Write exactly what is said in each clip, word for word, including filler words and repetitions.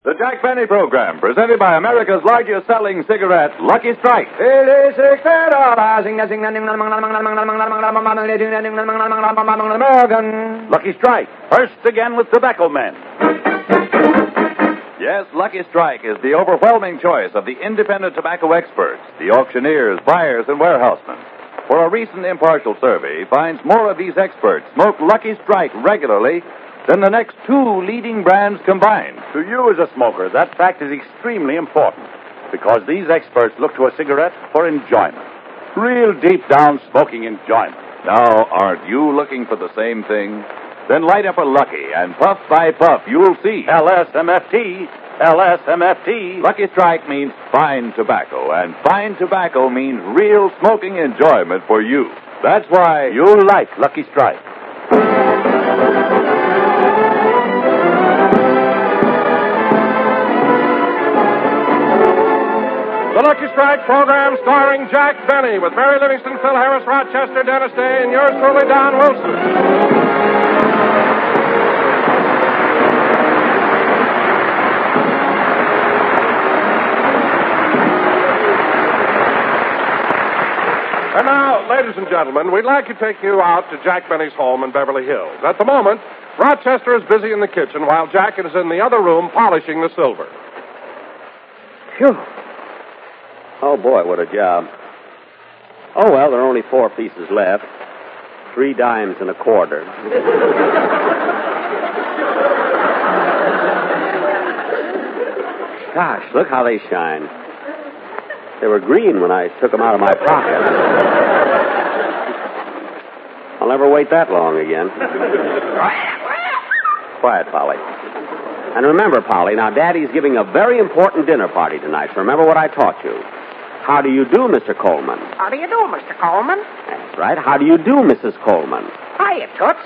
The Jack Benny Program, presented by America's largest selling cigarette, Lucky Strike. American. Lucky Strike, first again with tobacco men. Yes, Lucky Strike is the overwhelming choice of the independent tobacco experts, the auctioneers, buyers, and warehousemen. For a recent impartial survey finds more of these experts smoke Lucky Strike regularly than the next two leading brands combined. To you as a smoker, that fact is extremely important because these experts look to a cigarette for enjoyment. Real deep down smoking enjoyment. Now, aren't you looking for the same thing? Then light up a Lucky, and puff by puff, you'll see. L S M F T. L S M F T. Lucky Strike means fine tobacco, and fine tobacco means real smoking enjoyment for you. That's why you'll like Lucky Strike. The Lucky Strike program starring Jack Benny with Mary Livingston, Phil Harris, Rochester, Dennis Day, and yours truly, Don Wilson. And now, ladies and gentlemen, we'd like to take you out to Jack Benny's home in Beverly Hills. At the moment, Rochester is busy in the kitchen while Jack is in the other room polishing the silver. Phew. Oh, boy, what a job. Oh, well, there are only four pieces left. Three dimes and a quarter. Gosh, look how they shine. They were green when I took them out of my pocket. I'll never wait that long again. Quiet, Polly. And remember, Polly, now Daddy's giving a very important dinner party tonight, so remember what I taught you. How do you do, Mister Coleman? How do you do, Mister Coleman? That's right. How do you do, Missus Coleman? Hiya, Toots.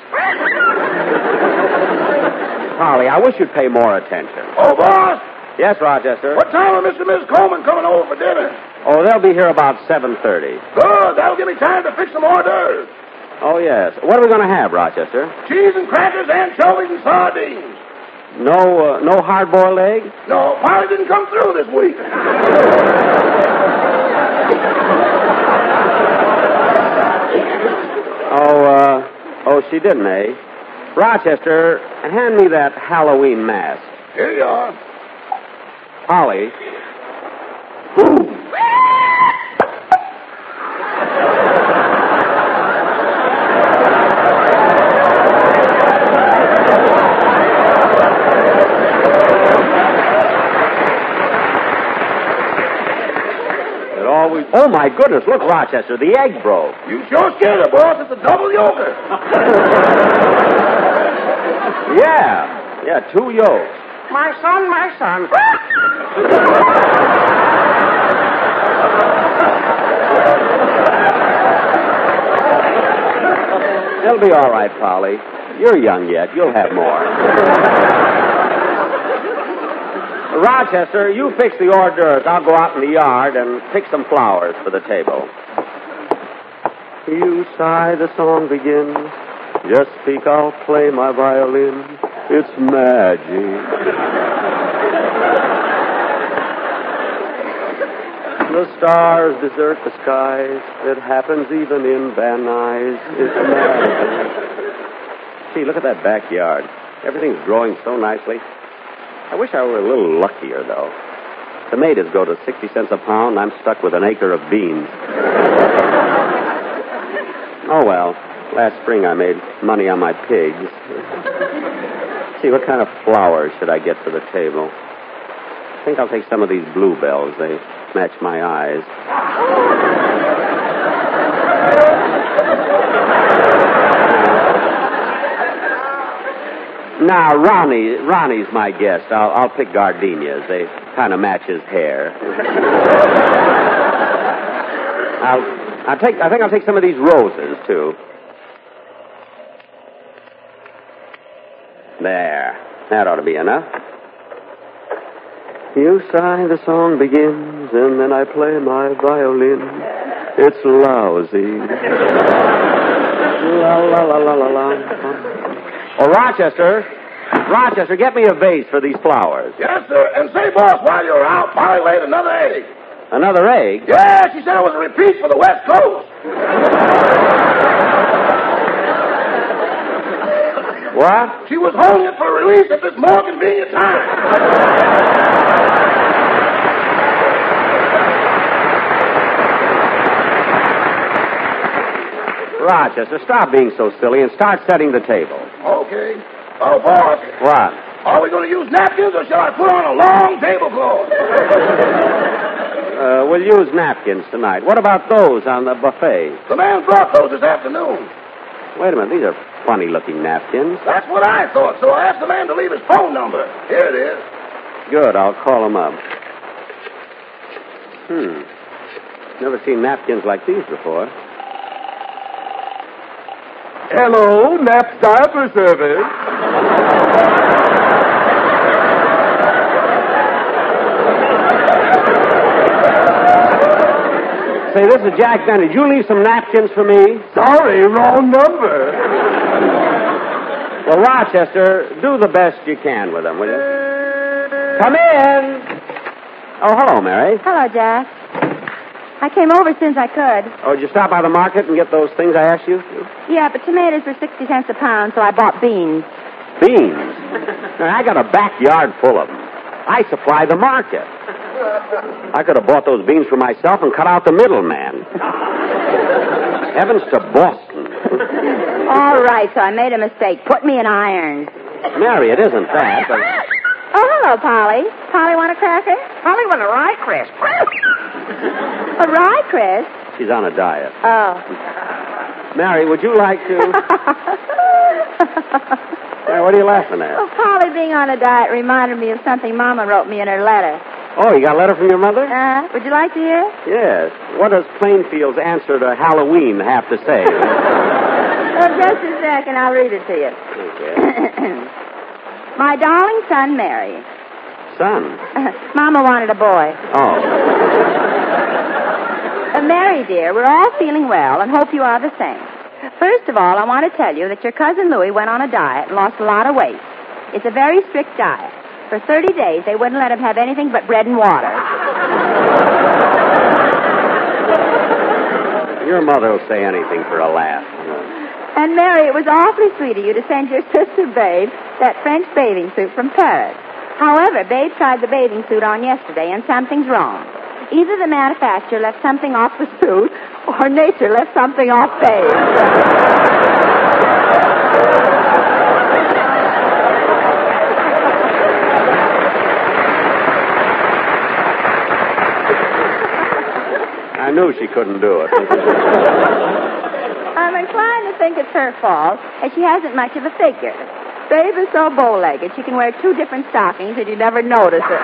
Polly, I wish you'd pay more attention. Oh, boss! Yes, Rochester? What time are Mister and Missus Coleman coming over for dinner? Oh, they'll be here about seven thirty. Good. That'll give me time to fix some hors d'oeuvres. Oh, yes. What are we going to have, Rochester? Cheese and crackers, anchovies, and sardines. No, uh, no hard-boiled egg? No, Polly didn't come through this week. oh, uh, oh, she didn't, eh? Rochester, hand me that Halloween mask. Here you are. Polly. Oh, my goodness, look, Rochester, the egg broke. You sure scared her, boss. It's a double yolker. yeah, yeah, two yolks. My son, my son. It'll be all right, Polly. You're young yet. You'll have more. Rochester, you fix the hors d'oeuvres. I'll go out in the yard and pick some flowers for the table. You sigh, the song begins. Just speak, I'll play my violin. It's magic. The stars desert the skies. It happens even in Van Nuys. It's magic. Gee, look at that backyard. Everything's growing so nicely. I wish I were a little luckier, though. Tomatoes go to sixty cents a pound, and I'm stuck with an acre of beans. Oh, well. Last spring I made money on my pigs. See, what kind of flowers should I get for the table? I think I'll take some of these bluebells. They match my eyes. Now, Ronnie, Ronnie's my guest. I'll, I'll pick gardenias. They kind of match his hair. I'll, I'll take. I think I'll take some of these roses too. There, that ought to be enough. You sigh, the song begins, and then I play my violin. It's lousy. La la la la la la. Oh, Rochester. Rochester, get me a vase for these flowers. Yes, sir. And say, boss, while you're out, Polly laid another egg. Another egg? Yeah, she said it was a repeat for the West Coast. What? She was holding it for release at this more convenient time. Rochester, stop being so silly and start setting the table. Okay. Oh, boss. What? Are we going to use napkins or shall I put on a long tablecloth? Uh, we'll use napkins tonight. What about those on the buffet? The man brought those this afternoon. Wait a minute. These are funny-looking napkins. That's what I thought, so I asked the man to leave his phone number. Here it is. Good. I'll call him up. Hmm. Never seen napkins like these before. Hello, Nap's Diaper Service. Say, this is Jack Benny. Did you leave some napkins for me? Sorry, wrong number. Well, Rochester, do the best you can with them, will you? Come in. Oh, hello, Mary. Hello, Jack. I came over as soon as I could. Oh, did you stop by the market and get those things I asked you to? Yeah, but tomatoes were sixty cents a pound, so I bought beans. Beans? Now, I got a backyard full of them. I supply the market. I could have bought those beans for myself and cut out the middleman. Heavens to Boston. All right, so I made a mistake. Put me in irons. Mary, it isn't that. But... Oh, hello, Polly. Polly want a cracker? Polly want a rye crisp. A rye crisp? She's on a diet. Oh. Mary, would you like to... Mary, what are you laughing at? Oh, Polly being on a diet reminded me of something Mama wrote me in her letter. Oh, you got a letter from your mother? Uh, would you like to hear? Yes. What does Plainfield's answer to Halloween have to say? Well, just a second. I'll read it to you. Okay. My darling son, Mary. Son? Mama wanted a boy. Oh. Uh, Mary, dear, we're all feeling well and hope you are the same. First of all, I want to tell you that your cousin Louie went on a diet and lost a lot of weight. It's a very strict diet. For thirty days, they wouldn't let him have anything but bread and water. Your mother will say anything for a laugh. And, Mary, it was awfully sweet of you to send your sister, Babe, that French bathing suit from Paris. However, Babe tried the bathing suit on yesterday, and something's wrong. Either the manufacturer left something off the suit, or nature left something off Babe. I knew she couldn't do it. I'm inclined to think it's her fault, as she hasn't much of a figure. Babe is so bow-legged, she can wear two different stockings and you never notice it.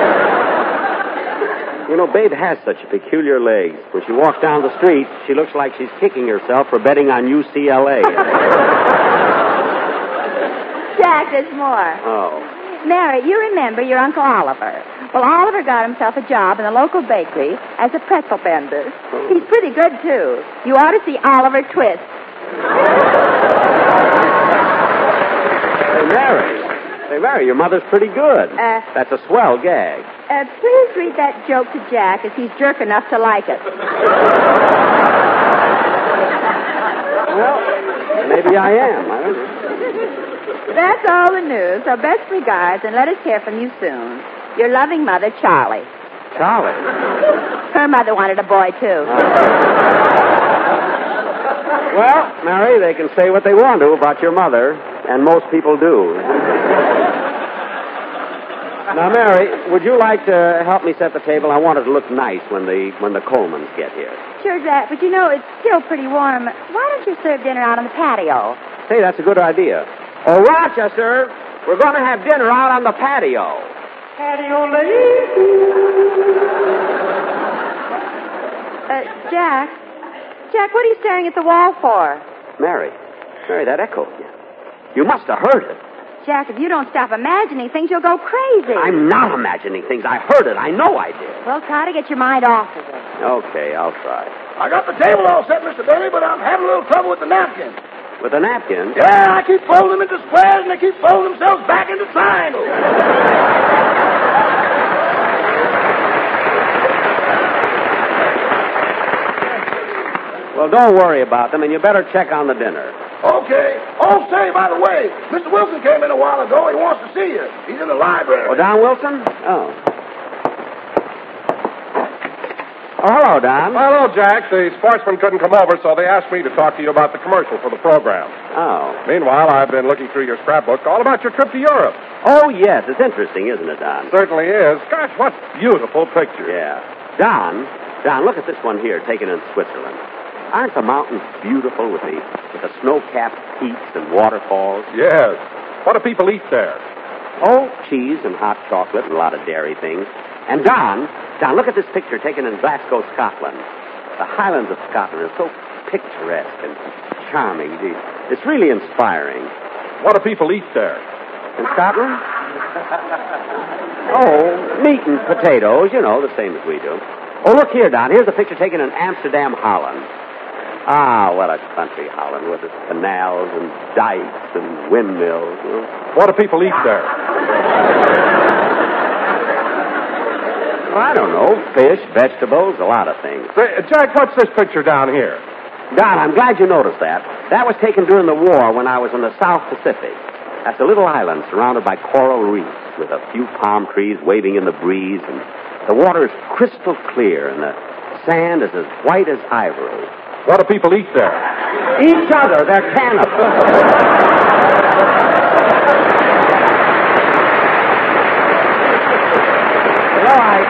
You know, Babe has such peculiar legs. When she walks down the street, she looks like she's kicking herself for betting on U C L A. Jack, there's more. Oh. Mary, you remember your Uncle Oliver. Well, Oliver got himself a job in the local bakery as a pretzel bender. He's pretty good, too. You ought to see Oliver twist. Hey, Mary. Hey, Mary, your mother's pretty good. Uh, That's a swell gag. Uh, please read that joke to Jack, as he's jerk enough to like it. Well, maybe I am. I don't know. That's all the news. So best regards, and let us hear from you soon. Your loving mother, Charlie. Charlie? Her mother wanted a boy, too. Well, Mary, they can say what they want to about your mother, and most people do. Now, Mary, would you like to help me set the table? I want it to look nice when the when the Colemans get here. Sure, Jack, but you know it's still pretty warm. Why don't you serve dinner out on the patio? Say, that's a good idea. Oh, Rochester, we're going to have dinner out on the patio. Patio lady. Uh, Jack? Jack, what are you staring at the wall for? Mary. Mary, that echoed. You must have heard it. Jack, if you don't stop imagining things, you'll go crazy. I'm not imagining things. I heard it. I know I did. Well, try to get your mind off of it. Okay, I'll try. I got the table all set, Mister Benny, but I'm having a little trouble with the napkins. With a napkin? Yeah, I keep folding them into squares, and they keep folding themselves back into triangles. Well, don't worry about them, and you better check on the dinner. Okay. Oh, say, by the way, Mister Wilson came in a while ago. He wants to see you. He's in the library. Oh, Don Wilson? Oh. Oh, hello, Don. Hello, Jack. The sportsman couldn't come over, so they asked me to talk to you about the commercial for the program. Oh. Meanwhile, I've been looking through your scrapbook all about your trip to Europe. Oh, yes. It's interesting, isn't it, Don? Certainly is. Gosh, what beautiful pictures. Yeah. Don, Don, look at this one here, taken in Switzerland. Aren't the mountains beautiful with the with the snow-capped peaks and waterfalls? Yes. What do people eat there? Oh, cheese and hot chocolate and a lot of dairy things. And Don, Don, look at this picture taken in Glasgow, Scotland. The Highlands of Scotland are so picturesque and charming. It's really inspiring. What do people eat there? In Scotland? Oh, meat and potatoes, you know, the same as we do. Oh, look here, Don. Here's a picture taken in Amsterdam, Holland. Ah, what a country, Holland, with its canals and dikes and windmills. You know. What do people eat there? I don't know. Fish, vegetables, a lot of things. Say, Jack, what's this picture down here? Don, I'm glad you noticed that. That was taken during the war when I was in the South Pacific. That's a little island surrounded by coral reefs with a few palm trees waving in the breeze, and the water is crystal clear, and the sand is as white as ivory. What do people eat there? Each other. They're cannibals. You know, I,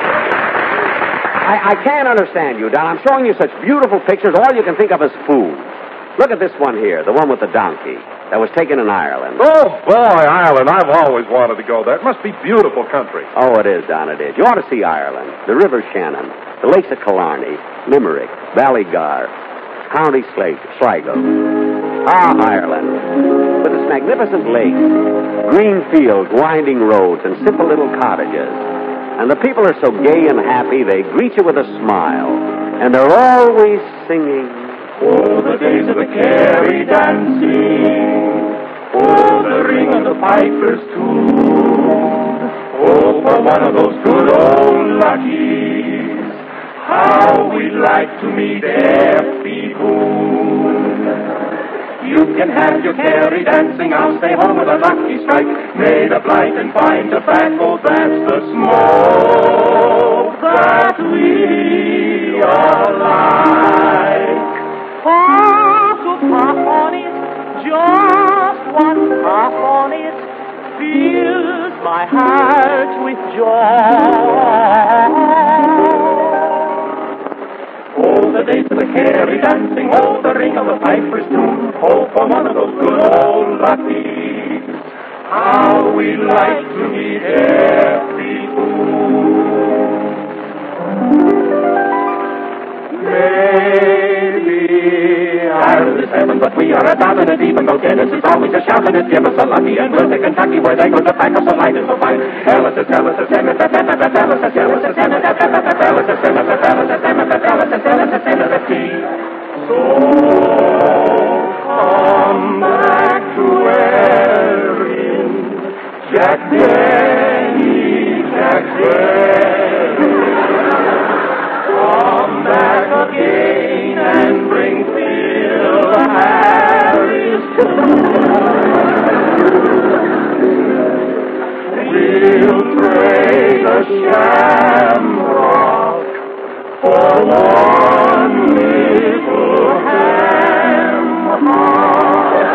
I, I can't understand you, Don. I'm showing you such beautiful pictures. All you can think of is food. Look at this one here, the one with the donkey. That was taken in Ireland. Oh, boy, Ireland. I've always wanted to go there. It must be beautiful country. Oh, it is, Don, it is. You ought to see Ireland. The River Shannon, the lakes of Killarney, Limerick, Ballygar, County Sligo. Ah, Ireland. With its magnificent lakes, green fields, winding roads, and simple little cottages. And the people are so gay and happy, they greet you with a smile. And they're always singing, "Oh, the days of the Kerry dancing, oh, the ring of the piper's tune, oh, for one of those good old luckies, how we'd like to meet Effie Boone. You can have your Kerry dancing, I'll stay home with a lucky strike, made of light and fine tobacco, that's the smoke that we all like. Puff to puff on it, just one puff on it, fills my heart with joy. Oh, the days of the Kerry dancing, oh, the ring of the piper's tune, oh, for one of those good old luckies, how we'd like to meet Effie Boone. Maybe Ireland is heaven, but we are a down in it, even though Dennis is always a shouting it. Give us a lucky and we'll to Kentucky where they go to pack us a light and so fine. Tell us, tell us, tell us, tell us, tell us, tell us, tell us, tell us, tell us, tell us, tell us, tell us, tell us, tell us, tell us, tell us, so come back to Erin, Jack Benny, Jack Benny. Come back again and bring Phil Harris. We'll trade a shamrock for one little ham hock.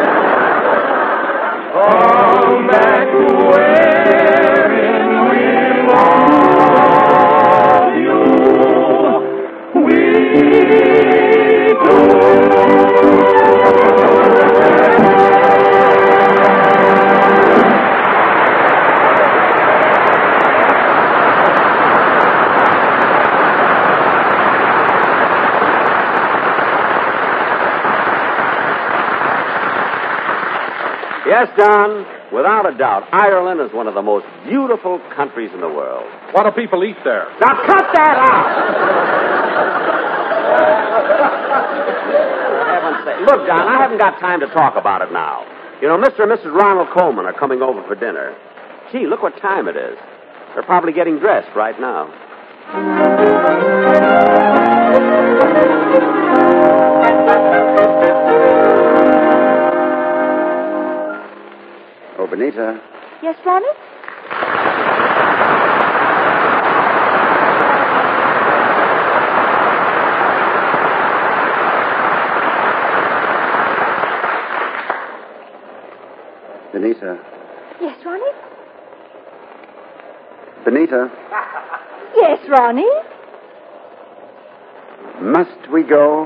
Come back to Erin, we love you. We do. Yes, Don, without a doubt, Ireland is one of the most beautiful countries in the world. What do people eat there? Now cut that out! For heaven's sake. Look, John, I haven't got time to talk about it now. You know, Mister and Missus Ronald Coleman are coming over for dinner. Gee, look what time it is. They're probably getting dressed right now. Oh, Benita. Yes, Ronnie? Benita. Yes, Ronnie? Benita. Yes, Ronnie? Must we go?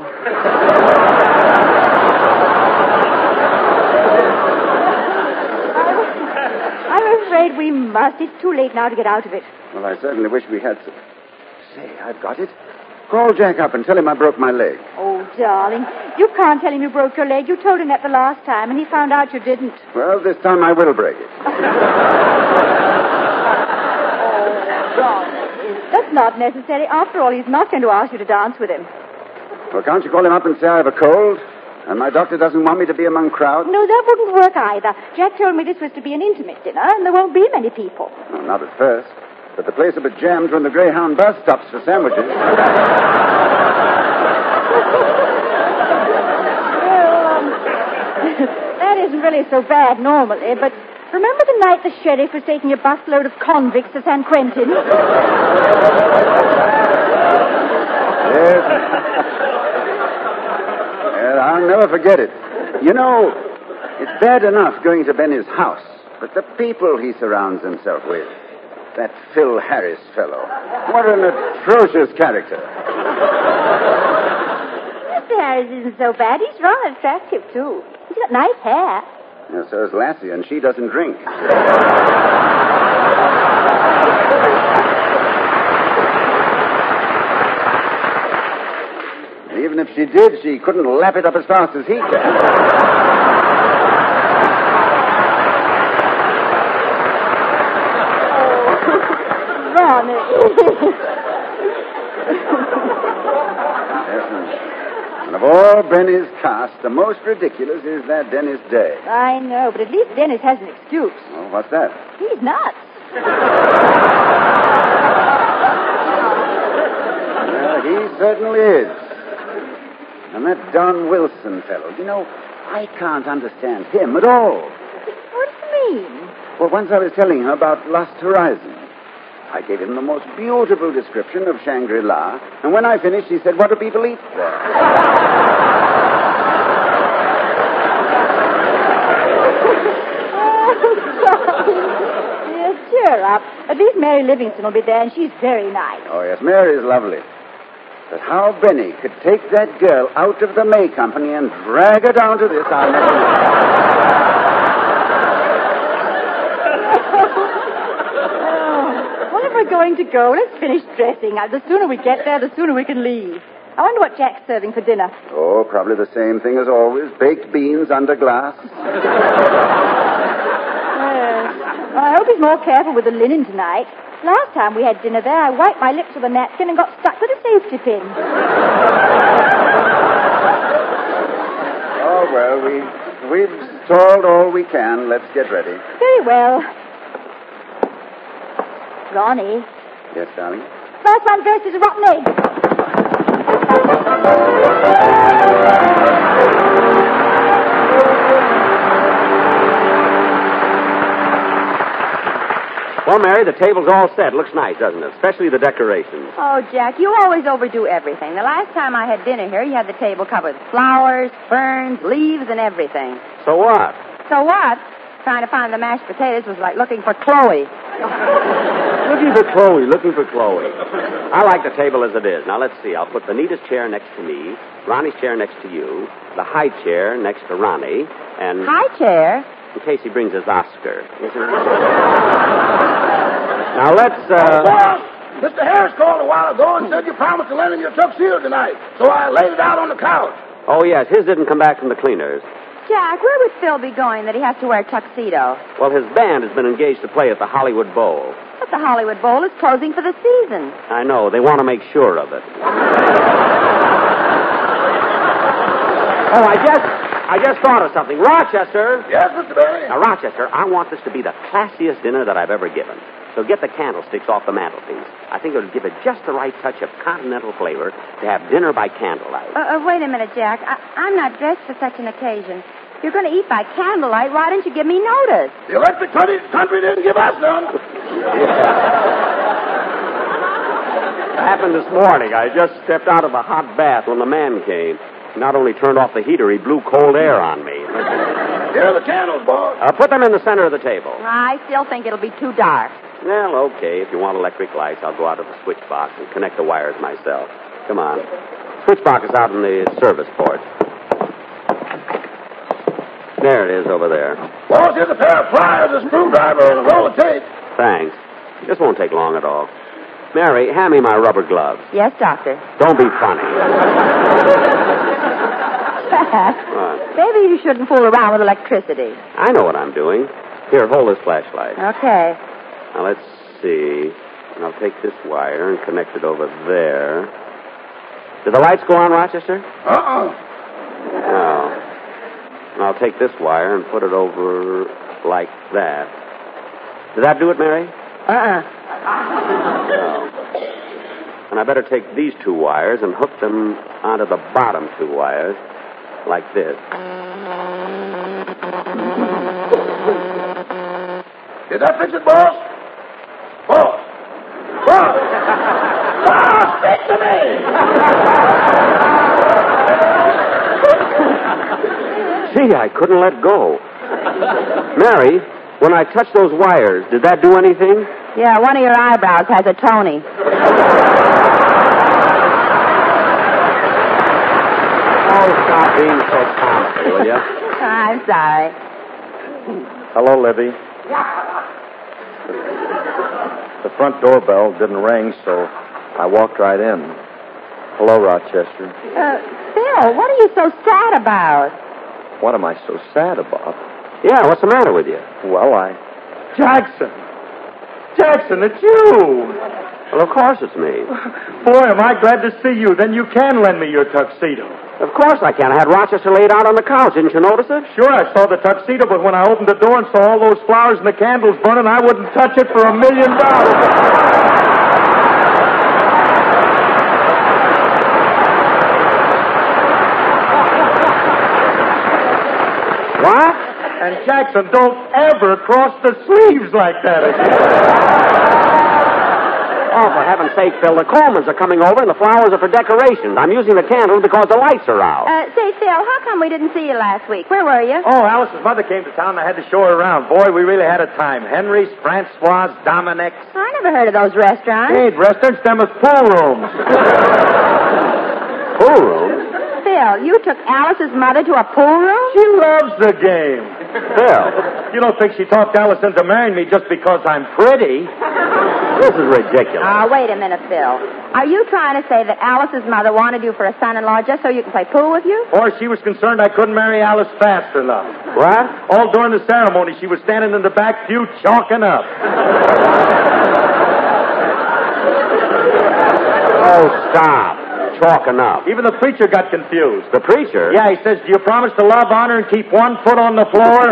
I'm afraid we must. It's too late now to get out of it. Well, I certainly wish we had some... Say, I've got it. Call Jack up and tell him I broke my leg. Oh, darling. You can't tell him you broke your leg. You told him that the last time, and he found out you didn't. Well, this time I will break it. That's not necessary. After all, he's not going to ask you to dance with him. Well, can't you call him up and say I have a cold? And my doctor doesn't want me to be among crowds? No, that wouldn't work either. Jack told me this was to be an intimate dinner, and there won't be many people. No, not at first. But the place will be jammed when the Greyhound bus stops for sandwiches. Well, um, that isn't really so bad normally, but remember the night the sheriff was taking a busload of convicts to San Quentin? Yes. Well, I'll never forget it. You know, it's bad enough going to Benny's house, but the people he surrounds himself with. That Phil Harris fellow. What an atrocious character. Mister Harris isn't so bad. He's rather attractive, too. He's got nice hair. Yeah, so is Lassie, and she doesn't drink. Even if she did, she couldn't lap it up as fast as he can. And of all Benny's cast, the most ridiculous is that Dennis Day. I know, but at least Dennis has an excuse. Oh, what's that? He's nuts. Well, he certainly is. And that Don Wilson fellow, you know, I can't understand him at all. What do you mean? Well, once I was telling him about Lost Horizon. I gave him the most beautiful description of Shangri-La, and when I finished, he said, what do people eat there? Yes, cheer up. At least Mary Livingston will be there, and she's very nice. Oh, yes, Mary is lovely. But how Benny could take that girl out of the May Company and drag her down to this, I'll never know. We're going to go. Let's finish dressing. The sooner we get there, the sooner we can leave. I wonder what Jack's serving for dinner. Oh, probably the same thing as always. Baked beans under glass. Yes. Well, I hope he's more careful with the linen tonight. Last time we had dinner there, I wiped my lips with a napkin and got stuck with a safety pin. Oh, well, we, we've stalled all we can. Let's get ready. Very well. Ronnie. Yes, darling? First one first is a rotten egg. Well, Mary, the table's all set. Looks nice, doesn't it? Especially the decorations. Oh, Jack, you always overdo everything. The last time I had dinner here, you had the table covered with flowers, ferns, leaves, and everything. So what? So what? Trying to find the mashed potatoes was like looking for Chloe. Looking for Chloe, looking for Chloe. I like the table as it is. Now, let's see. I'll put Benita's chair next to me, Ronnie's chair next to you, the high chair next to Ronnie, and... High chair? In case he brings his Oscar. Now, let's, uh... Well, Mister Harris called a while ago and said you promised to lend him your tuxedo tonight, so I laid it out on the couch. Oh, yes, his didn't come back from the cleaners. Jack, where would Phil be going that he has to wear a tuxedo? Well, his band has been engaged to play at the Hollywood Bowl. But the Hollywood Bowl is closing for the season. I know. They want to make sure of it. Oh, I just, I just thought of something. Rochester. Yes, Mister Barry? Now, Rochester, I want this to be the classiest dinner that I've ever given. So get the candlesticks off the mantelpiece. I think it'll give it just the right touch of continental flavor to have dinner by candlelight. Uh, uh, wait a minute, Jack. I, I'm not dressed for such an occasion. If you're going to eat by candlelight, why didn't you give me notice? The electric country, country didn't give us none. It happened this morning. I just stepped out of a hot bath when the man came. He not only turned off the heater, he blew cold air on me. Here are the candles, boss. Uh, put them in the center of the table. I still think it'll be too dark. Well, okay. If you want electric lights, I'll go out to the switch box and connect the wires myself. Come on. Switch box is out in the service port. There it is over there. Boss, here's a pair of pliers, a screwdriver, and a roll of tape. Thanks. This won't take long at all. Mary, hand me my rubber gloves. Yes, Doctor. Don't be funny. What? Maybe you shouldn't fool around with electricity. I know what I'm doing. Here, hold this flashlight. Okay. Now, let's see. I'll take this wire and connect it over there. Did the lights go on, Rochester? Uh-uh. No. And I'll take this wire and put it over like that. Did that do it, Mary? Uh-uh. No. And I better take these two wires and hook them onto the bottom two wires like this. Did that fix it, boss? Boss! Boss! Boss, speak to me! Gee, I couldn't let go. Mary, when I touched those wires, did that do anything? Yeah, one of your eyebrows has a Tony. Oh, stop being so comical, will you? I'm sorry. Hello, Libby. The front doorbell didn't ring, so I walked right in. Hello, Rochester. Uh, Phil, what are you so sad about? What am I so sad about? Yeah, what's the matter with you? Well, I... Jackson! Jackson, it's you! Well, of course it's me. Boy, am I glad to see you. Then you can lend me your tuxedo. Of course I can. I had Rochester laid out on the couch. Didn't you notice it? Sure, I saw the tuxedo, but when I opened the door and saw all those flowers and the candles burning, I wouldn't touch it for a million dollars. What? And Jackson, don't ever cross the sleeves like that again. Oh, for heaven's sake, Phil, the Colemans are coming over and the flowers are for decorations. I'm using the candles because the lights are out. Uh, say, Phil, how come we didn't see you last week? Where were you? Oh, Alice's mother came to town and I had to show her around. Boy, we really had a time. Henry's, Francois, Dominic's. I never heard of those restaurants. Hey, restaurants, them is pool rooms. Pool rooms? Phil, you took Alice's mother to a pool room? She loves the game. Phil. You don't think she talked Alice into marrying me just because I'm pretty? This is ridiculous. Ah, uh, wait a minute, Phil. Are you trying to say that Alice's mother wanted you for a son-in-law just so you can play pool with you? Or she was concerned I couldn't marry Alice fast enough. What? All during the ceremony, she was standing in the back pew chalking up. Oh, stop. Chalking up. Even the preacher got confused. The preacher? Yeah, he says, do you promise to love, honor, and keep one foot on the floor?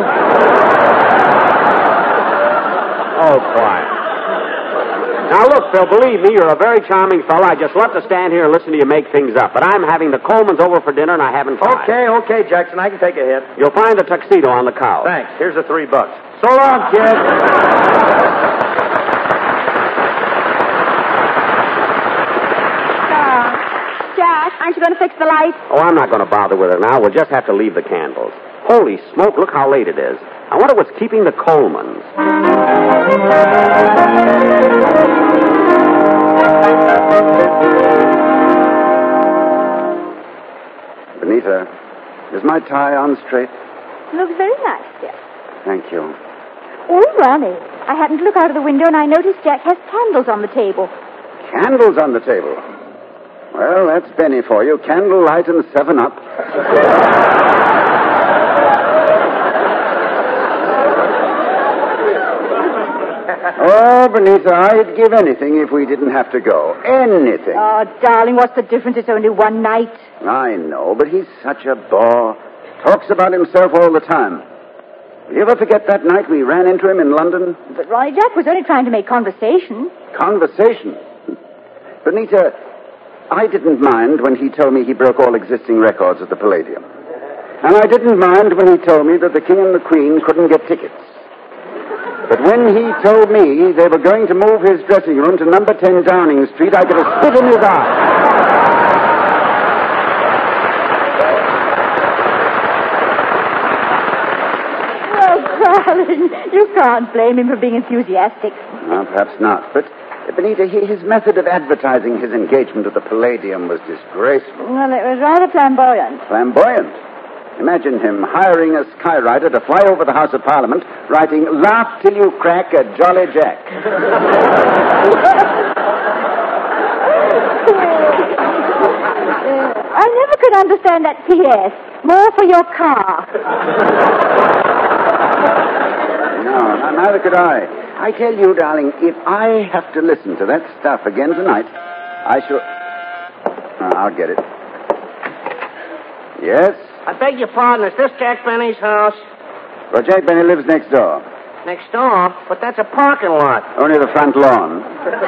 Oh, quiet. Now, look, Phil, believe me, you're a very charming fellow. I just love to stand here and listen to you make things up. But I'm having the Colemans over for dinner, and I haven't time. Okay, okay, Jackson. I can take a hit. You'll find the tuxedo on the couch. Thanks. Here's the three bucks. So long, kid. Aren't you going to fix the light? Oh, I'm not going to bother with it now. We'll just have to leave the candles. Holy smoke, look how late it is. I wonder what's keeping the Colemans. Benita, is my tie on straight? Looks very nice, Jack. Thank you. Oh, Ronnie, I happened to look out of the window and I noticed Jack has candles on the table. Candles on the table? Well, that's Benny for you. Candlelight and seven up. Oh, Benita, I'd give anything if we didn't have to go. Anything. Oh, darling, what's the difference? It's only one night. I know, but he's such a bore. Talks about himself all the time. Will you ever forget that night we ran into him in London? But Ronnie Jack was only trying to make conversation. Conversation? Benita, I didn't mind when he told me he broke all existing records at the Palladium. And I didn't mind when he told me that the King and the Queen couldn't get tickets. But when he told me they were going to move his dressing room to number ten Downing Street, I could have spit in his eye. Darling, you can't blame him for being enthusiastic. No, perhaps not. But, Benita, he, his method of advertising his engagement at the Palladium was disgraceful. Well, it was rather flamboyant. Flamboyant? Imagine him hiring a skywriter to fly over the House of Parliament, writing, "Laugh till you crack a Jolly Jack." I never could understand that P S. More for your car. No, neither could I. I tell you, darling, if I have to listen to that stuff again tonight, I shall... Oh, I'll get it. Yes? I beg your pardon. Is this Jack Benny's house? Well, Jack Benny lives next door. Next door? But that's a parking lot. Only the front lawn.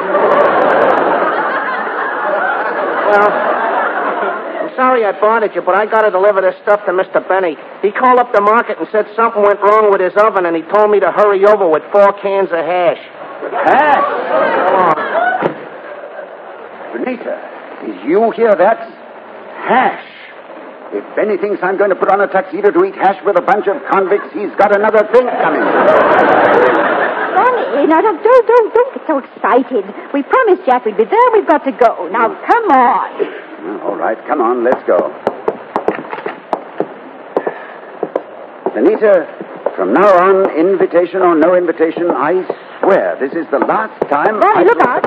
Well, I'm sorry I bothered you, but I got to deliver this stuff to Mister Benny. He called up the market and said something went wrong with his oven, and he told me to hurry over with four cans of hash. Hash? Benita, did you hear that? Hash. If Benny thinks I'm going to put on a tuxedo to eat hash with a bunch of convicts, he's got another thing coming. Ronnie, now don't, don't, don't, don't get so excited. We promised Jack we'd be there. We've got to go. Now, come on. All right, come on, let's go. Benita, from now on, invitation or no invitation, I swear this is the last time... Ronnie, I... look out.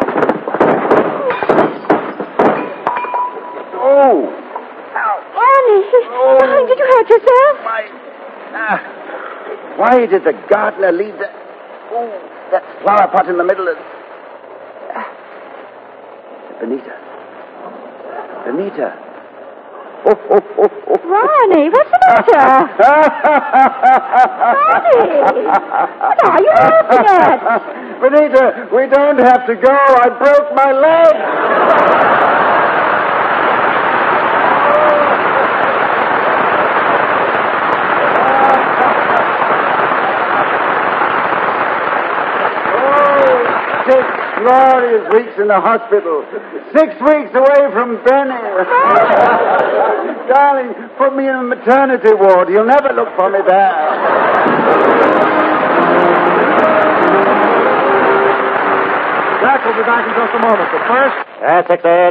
Oh! Ronnie, Oh. darling, did you hurt yourself? My... Ah. Why did the gardener leave that... Oh, that flower pot in the middle of... Ah. Benita. Benita. Oh, oh, oh, oh. Ronnie, what's the matter? Ronnie, what are you laughing at? Benita, we don't have to go. I broke my leg. Six glorious weeks in the hospital. Six weeks away from Benny. Darling, put me in a maternity ward. You'll never look for me there. Jack will be back in just a moment, but first... At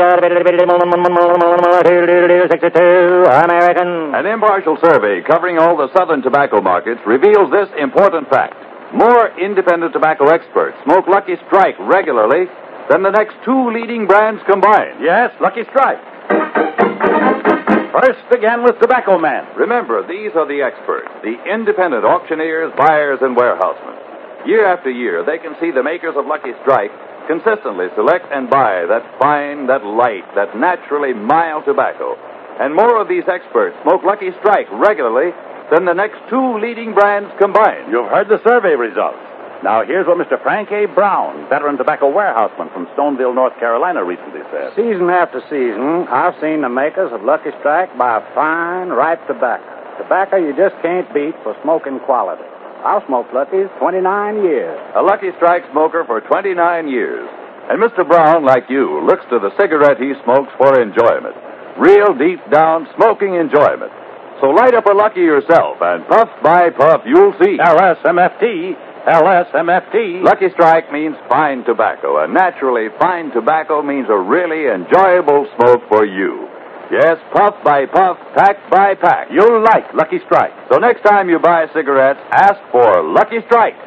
sixty-two, American. An impartial survey covering all the southern tobacco markets reveals this important fact. More independent tobacco experts smoke Lucky Strike regularly than the next two leading brands combined. Yes, Lucky Strike. First, again with Tobacco Man. Remember, these are the experts, the independent auctioneers, buyers, and warehousemen. Year after year, they can see the makers of Lucky Strike consistently select and buy that fine, that light, that naturally mild tobacco. And more of these experts smoke Lucky Strike regularly than the next two leading brands combined. You've heard the survey results. Now, here's what Mister Frank A. Brown, veteran tobacco warehouseman from Stoneville, North Carolina, recently said. Season after season, I've seen the makers of Lucky Strike buy fine, ripe tobacco. Tobacco you just can't beat for smoking quality. I've smoked Lucky's twenty-nine years. A Lucky Strike smoker for twenty-nine years. And Mister Brown, like you, looks to the cigarette he smokes for enjoyment. Real deep down smoking enjoyment. So light up a Lucky yourself, and puff by puff, you'll see. L S M F T. L S M F T. Lucky Strike means fine tobacco, and naturally, fine tobacco means a really enjoyable smoke for you. Yes, puff by puff, pack by pack. You'll like Lucky Strike. So next time you buy cigarettes, ask for Lucky Strike.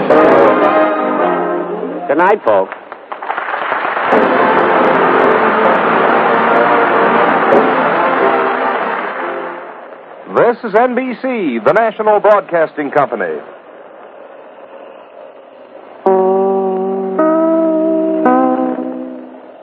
Good night, folks. This is N B C, the national broadcasting company.